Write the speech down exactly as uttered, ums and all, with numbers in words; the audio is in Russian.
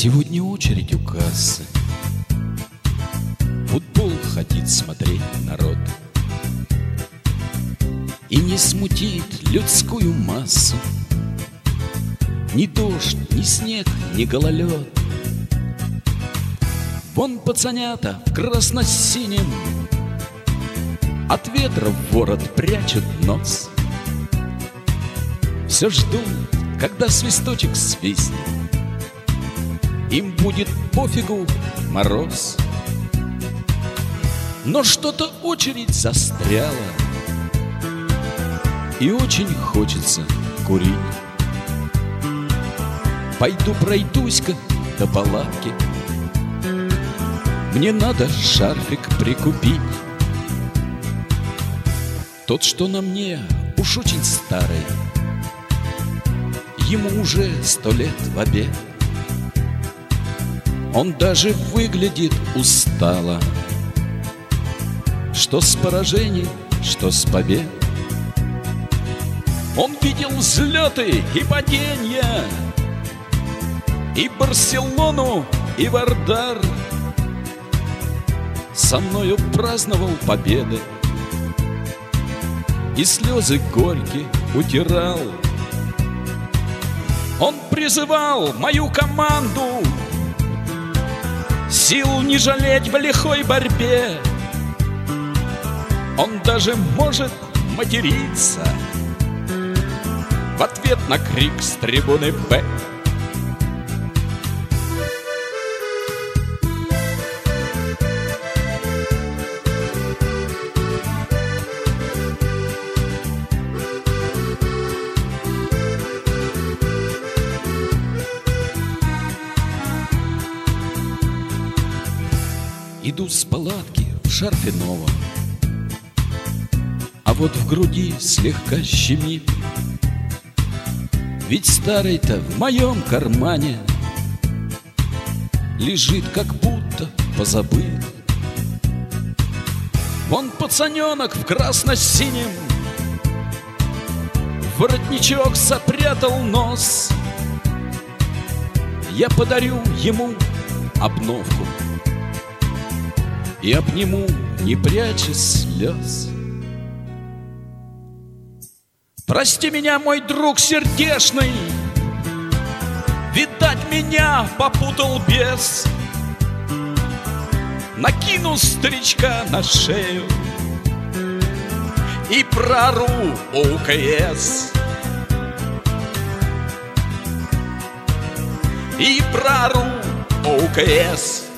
Сегодня очередь у кассы, футбол хотит смотреть народ, и не смутит людскую массу ни дождь, ни снег, ни гололед. Вон пацанята в красно-синем от ветра в ворот прячут нос. Все ждут, когда свисточек свистнет, им будет пофигу мороз. Но что-то очередь застряла, и очень хочется курить. Пойду пройдусь-ка до палатки, мне надо шарфик прикупить. Тот, что на мне, уж очень старый, ему уже сто лет в обед. Он даже выглядит устало, что с поражений, что с побед. Он видел взлеты и падения, и Барселону, и Вардар. Со мною праздновал победы, и слезы горькие утирал. Он призывал мою команду сил не жалеть в лихой борьбе. Он даже может материться в ответ на крик с трибуны Б. Иду с палатки в шарфе новом, а вот в груди слегка щемит. Ведь старый-то в моем кармане лежит, как будто позабыт. Вон пацаненок в красно-синем в воротничок запрятал нос. Я подарю ему обновку и обниму, не пряча слез. Прости меня, мой друг сердечный, видать, меня попутал бес. Накину старичка на шею и прору ОКС. И прору ОКС.